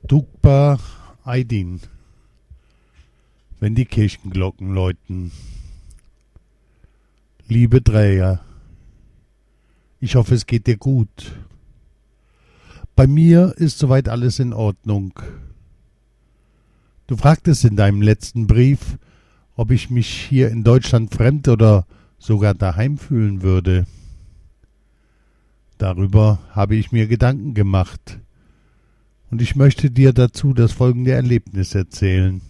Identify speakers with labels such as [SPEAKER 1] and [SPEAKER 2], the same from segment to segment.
[SPEAKER 1] Tukba Aydin, wenn die Kirchenglocken läuten. Liebe Dreher, ich hoffe, es geht dir gut. Bei mir ist soweit alles in Ordnung. Du fragtest in deinem letzten Brief, ob ich mich hier in Deutschland fremd oder sogar daheim fühlen würde. Darüber habe ich mir Gedanken gemacht und ich möchte dir dazu das folgende Erlebnis erzählen.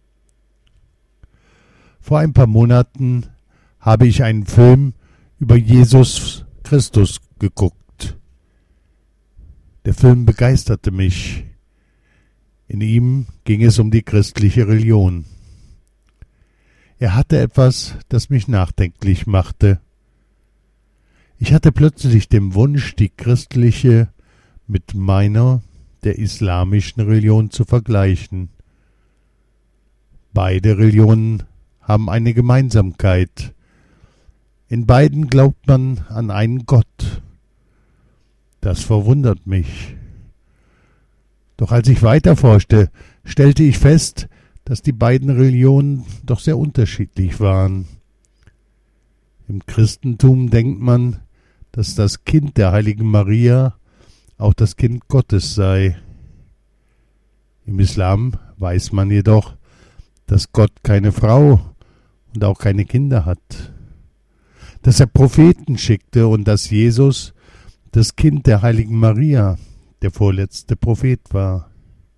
[SPEAKER 1] Vor ein paar Monaten habe ich einen Film über Jesus Christus geguckt. Der Film begeisterte mich. In ihm ging es um die christliche Religion. Er hatte etwas, das mich nachdenklich machte. Ich hatte plötzlich den Wunsch, die christliche mit meiner, der islamischen Religion zu vergleichen. Beide Religionen haben eine Gemeinsamkeit. In beiden glaubt man an einen Gott. Das verwundert mich. Doch als ich weiterforschte, stellte ich fest, dass die beiden Religionen doch sehr unterschiedlich waren. Im Christentum denkt man, dass das Kind der heiligen Maria auch das Kind Gottes sei. Im Islam weiß man jedoch, dass Gott keine Frau und auch keine Kinder hat, dass er Propheten schickte und dass Jesus, das Kind der heiligen Maria, der vorletzte Prophet war.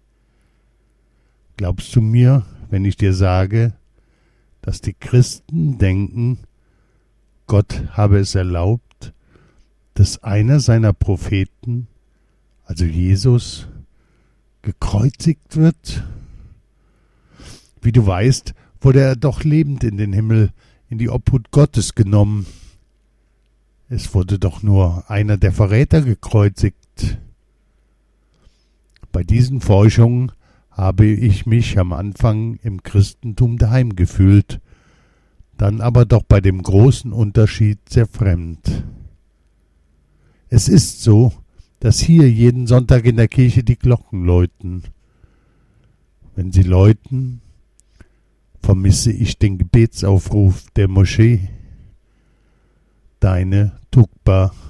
[SPEAKER 1] Glaubst du mir, wenn ich dir sage, dass die Christen denken, Gott habe es erlaubt, dass einer seiner Propheten, also Jesus, gekreuzigt wird? Wie du weißt, wurde er doch lebend in den Himmel, in die Obhut Gottes genommen. Es wurde doch nur einer der Verräter gekreuzigt. Bei diesen Forschungen habe ich mich am Anfang im Christentum daheim gefühlt, dann aber doch bei dem großen Unterschied sehr fremd. Es ist so, dass hier jeden Sonntag in der Kirche die Glocken läuten. Wenn sie läuten, vermisse ich den Gebetsaufruf der Moschee. Deine Tukba.